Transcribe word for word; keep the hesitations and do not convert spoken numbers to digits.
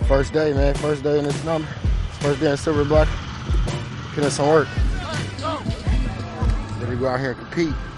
First day, man. First day in this number. First day in Silver Block. Put in some work. Ready to go out here and compete.